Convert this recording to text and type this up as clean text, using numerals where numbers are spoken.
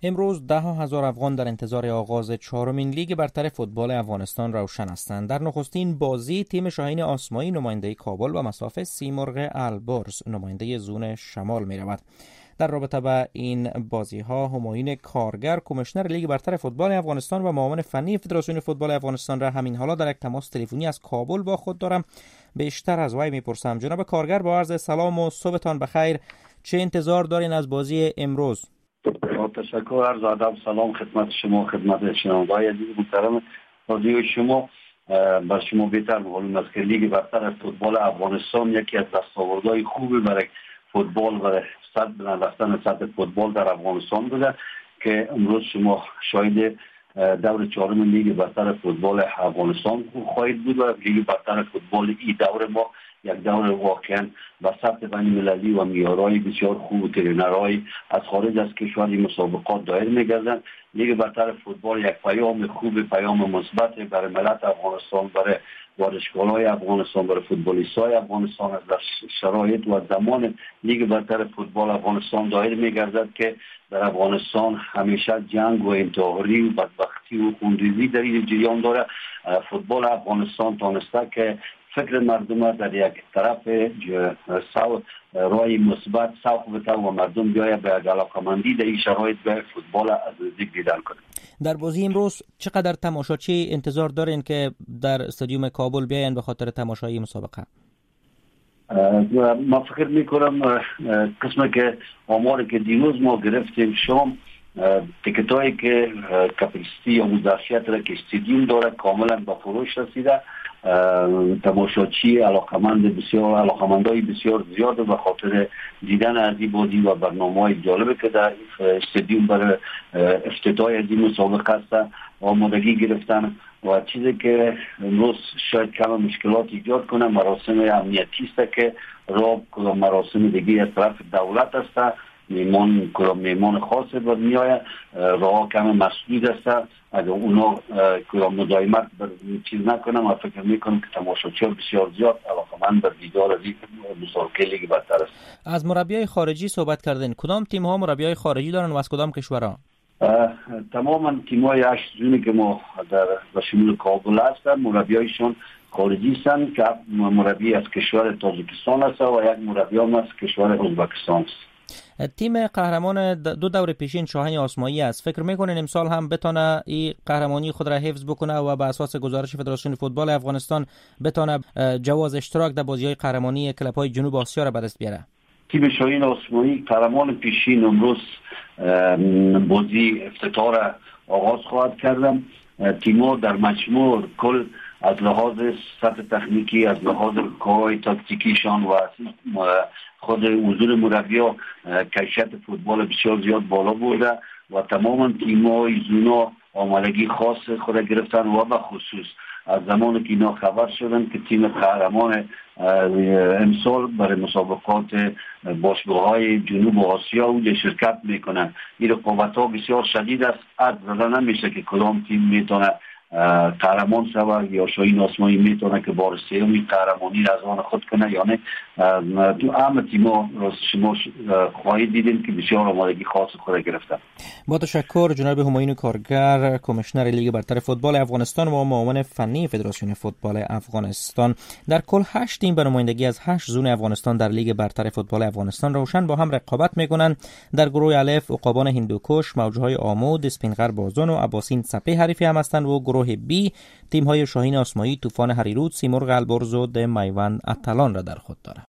امروز ده هزار افغان در انتظار آغاز چهارمین لیگ برتر فوتبال افغانستان روشن هستند. در نخستین بازی تیم شاهین آسمایی نماینده کابل و مصاف سیمرغ البرز نماینده زون شمال می رود. در رابطه با این بازی ها همایون کارگر کمیشنر لیگ برتر فوتبال افغانستان و معاون فنی فدراسیون فوتبال افغانستان را همین حالا در یک تماس تلفنی از کابل با خود دارم. بیشتر از وی میپرسم. جناب کارگر، با عرض سلام و صبحتان بخیر. چه انتظار دارین از بازی امروز؟ تشکر، عرض ادب، سلام خدمت شما، خدمت شنوندگان عزیز محترم رادیو شما. بر شما بهتر معلوم است که لیگ برتر فوتبال افغانستان یکی از دستاوردهای خوبی برای فوتبال و بلند رفتن سطح فوتبال در افغانستان بوده که امروز شما شاهد دور چهارم لیگ برتر فوتبال افغانستان خواهید بود و لیگ برتر فوتبال این دور ما یک دور واقعا با سطح بین‌المللی و معیارهای بسیار خوب و ترینرهای از خارج از کشور این مسابقات دایر می‌گردند. لیگ برتر فوتبال یک پیام خوب، پیام مثبت برای ملت افغانستان، برای ورزشکارهای افغانستان، برای فوتبالیست‌های افغانستان از در شرایط و زمان لیگ برتر فوتبال افغانستان دایر می‌گردد که در افغانستان همیشه جنگ و انتحاری و بدبختی و خونریزی در این جریان داره. فوتبال افغانستان تانسته که فکر مردم در یک طرف رای مثبت سوق بده و مردم بیاید به علاقه‌مندی در این شرایط به فوتبال از نزدیک دیدن کنه. در بازی امروز چقدر تماشاچی انتظار دارین که در استادیوم کابل بیاین به خاطر تماشای مسابقه؟ ما فکر میکنم قسمی که آماری که دیروز ما گرفتیم شام تیکتایی که کپاسیتی یا مدرشیت را که استادیوم داره کاملا به فروش رسیده. تماشاچی علاقمندای بسیار زیاد به خاطر دیدن از این بازی و برنامه‌های جالبی که در استادیوم برای افتتاح از این مسابقه است آمادگی گرفتن و چیزی که امروز شاید کم مشکلات ایجاد کنه مراسم امنیتی است که کدام مراسم دیگه از طرف دولت است، میمان خاص بود میآید، راه کم مسدود است. اگر اونا کدام مداومت بر چیز نکنم و فکر میکنم که تماشاچی بسیار زیاد علاقمند بر دیدار از این مسابقه لیگ برتر است. از مربیای خارجی صحبت کردین. کدام تیم ها مربیای خارجی دارن و از کدام کشورها؟ تماما تیم‌های 8 زونی که ما در شمول کابل هستن مربیایشون خارجی هستند که مربی از کشور تاجیکستان است و یک مربی هم از کشور ازبکستان است. تیم قهرمان دو دور پیشین شاهین آسمایی است. فکر میکنین امسال هم بتونه این قهرمانی خود را حفظ بکنه و بر اساس گزارش فدراسیون فوتبال افغانستان بتونه جواز اشتراک در بازی‌های قهرمانی کلب‌های جنوب آسیا را به دست بیاره؟ تیم شاهین آسمایی قهرمان پیشین امروز بازی افتتاح را آغاز خواهد کردم. تیم‌ها در مجموع کل از لحاظ سطح تکنیکی، از لحاظ کارهای تاکتیکیشان و خود حضور مربی‌ها کیفیت فوتبال بسیار زیاد بالا برده و تماما تیم‌های زونا آمادگی خاص خود گرفتن و به خصوص از زمانی که اینا خبر شدن که تیم قهرمان امسال برای مسابقات باشگاه‌های جنوب آسیا اونجا شرکت میکنن. این رقابت‌ها بسیار شدید است. عد زده نمیشه که کدام تیم میتونه قهرمان شود یا شاهین آسمایی میتونه که بار سوم قهرمانی را از آن خود کنه یا نه. تو همه تیم‌ها شما خواهید دیدین که بسیار آمادگی خاص خود گرفتن. با تشکر جناب همایون کارگر کمیشنر لیگ برتر فوتبال افغانستان و معاون فنی فدراسیون فوتبال افغانستان. در کل 8 تیم به نمایندگی از 8 زون افغانستان در لیگ برتر فوتبال افغانستان روشن با هم رقابت میکنند. در گروه الف عقابان هندوکش، موجهای آمود، اسپینغر بازون و عباسین سپه حریفی هم هستند و گروه بی تیم‌های شاهین آسمایی، طوفان هریرود، سیمرغ البرز و میوند اتلان را در خود دارد.